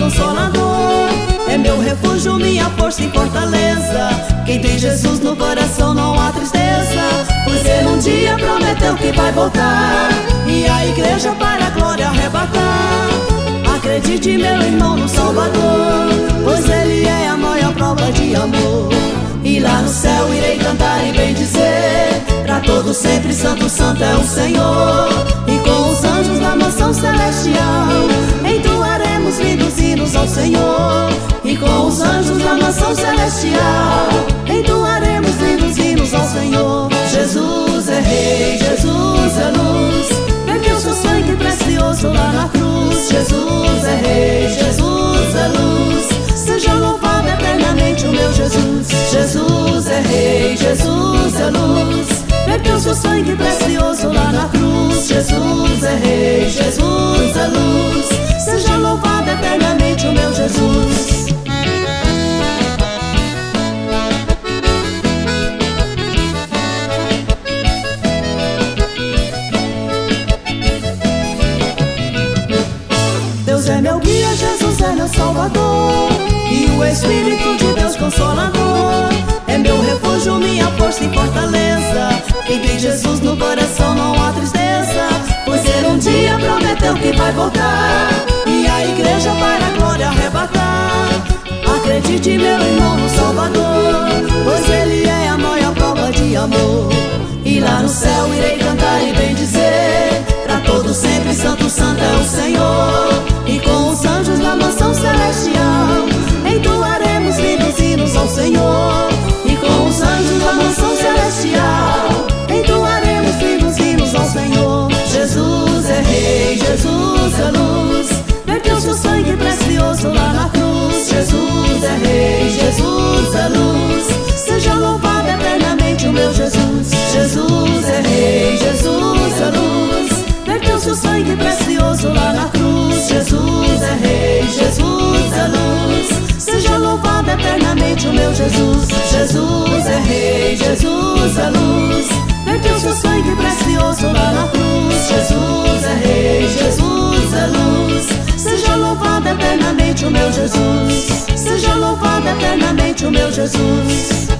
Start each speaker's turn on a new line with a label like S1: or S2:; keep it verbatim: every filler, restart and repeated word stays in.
S1: Consolador, é meu refúgio, minha força e fortaleza. Quem tem Jesus no coração não há tristeza, pois Ele um dia prometeu que vai voltar e a igreja para a glória arrebatar. Acredite, meu irmão, no Salvador, pois Ele é a maior prova de amor. E lá no céu irei cantar e bem dizer, pra todos sempre santo, santo é o Senhor. E com os anjos na mansão celestial entoaremos lindos hinos ao Senhor. E com os anjos na mansão celestial entoaremos lindos hinos ao Senhor. Jesus é Rei, Jesus é luz, verteu seu sangue precioso lá na cruz. Jesus é Rei, Jesus é luz, seja louvado eternamente o meu Jesus. Jesus é Rei, Jesus é luz, verteu seu sangue precioso lá na cruz. Jesus é Rei, Jesus é luz, seja louvado eternamente o meu Jesus. Deus é meu guia, Jesus é meu Salvador, e o Espírito de Deus Consolador é meu refúgio, minha força e fortaleza. Quem tem Jesus no coração não há tristeza, pois Ele um dia prometeu que vai voltar e a igreja para a glória arrebatar. Acredite, meu irmão, no Salvador, pois Ele é a maior prova de amor. E lá no céu irei cantar e bem dizer, pra todos sempre santo, santo é o Senhor. E com os anjos na mansão celestial entoaremos lindos hinos ao Senhor. E com os anjos na mansão celestial entoaremos lindos hinos ao Senhor. Jesus é Rei, Jesus é luz, verteu seu sangue precioso lá na cruz. Jesus é Rei, Jesus é luz, seja louvado eternamente o meu Jesus. Jesus é Rei, Jesus é luz, verteu seu sangue precioso lá na cruz. Jesus é Rei, Jesus é luz, seja louvado eternamente o meu Jesus. Jesus é Rei, Jesus é luz, verteu seu sangue precioso lá na cruz. Jesus é Rei, Jesus é luz, seja louvado eternamente o meu Jesus. Seja louvado eternamente o meu Jesus.